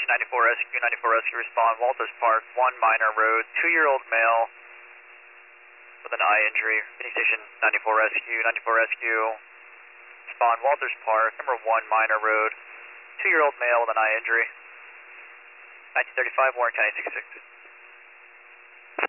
94 Rescue, 94 Rescue, respond. Walters Park, 1 Minor Road, 2-year-old male with an eye injury. Mini Station 94 Rescue, 94 Rescue, respond. Walters Park, number 1 Minor Road, 2-year-old male with an eye injury. 1935, Warren County 66.